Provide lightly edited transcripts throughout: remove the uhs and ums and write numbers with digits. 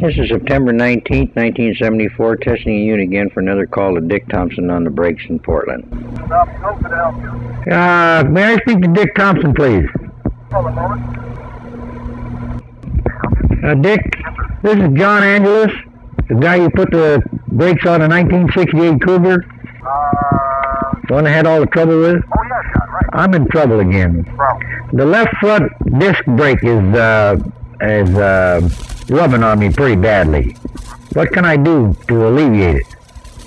This is September 19th, 1974, testing a unit again for another call to Dick Thompson on the brakes in Portland. How can I help you? May I speak to Dick Thompson, please? Hold a moment. Dick, this is John Angeles, the guy you put the brakes on a 1968 Cougar, the one I had all the trouble with. Oh, yeah, John, right. I'm in trouble again. Problem. The left front disc brake is rubbing on me pretty badly. What can I do to alleviate it?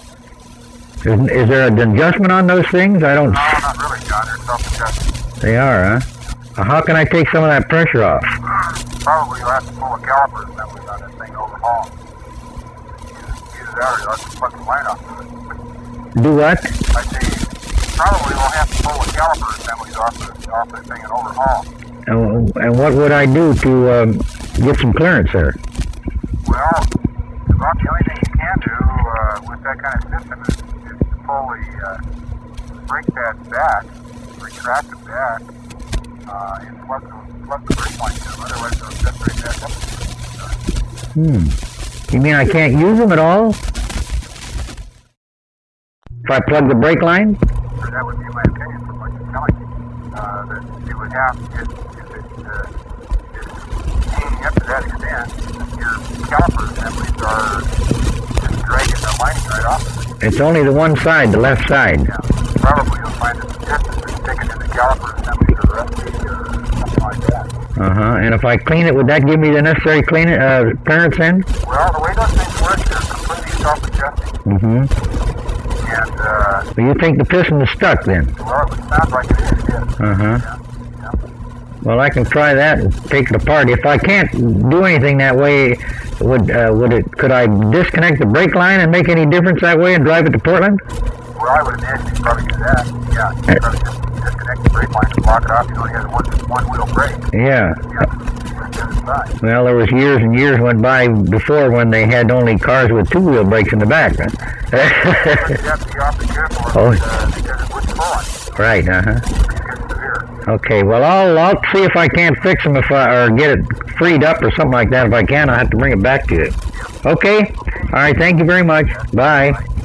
Is there an adjustment on those things? I don't... No, not really, John. They're self-adjusting. They are, huh? How can I take some of that pressure off? Probably you'll have to pull a caliper assembly on that thing overhaul. Either that or you'll have to plug the line off of it. Do what? I say, probably you'll have to pull a caliper assemblies off the thing and overhaul. And what would I do to get some clearance there? Well, about the only thing you can do with that kind of system is to pull the brake pads back, retract them back, and plug the brake lines in. Otherwise, they'll separate back up. You mean I can't use them at all? If I plug the brake line? That would be my opinion from what you're telling me. That you would have, if it is hanging up to that extent, your caliper assemblies are just dragging the lining right off of it. It's only the one side, the left side. Yeah. Probably you'll find that the distance is taken in the caliper assemblies or rusty or something like that. And if I clean it, would that give me the necessary clearance then? Well, the way those things work, they're completely self-adjusting. And, Well, you think the piston is stuck then? well, it sounds like it is, yes. Yeah. Well, I can try that and take it apart. If I can't do anything that way, could I disconnect the brake line and make any difference that way and drive it to Portland? Well, I would imagine you'd probably do that. Yeah, you'd probably just disconnect the brake line and block it off. You only have one wheel brake. Yeah. Yeah. Well, there was years and years went by before when they had only cars with two-wheel brakes in the back. You have to be awfully careful because it would pull on you. Right, It gets severe. Okay, well, I'll see if I can't fix them or get it freed up or something like that. If I can, I'll have to bring it back to you. Okay? All right, thank you very much. Bye.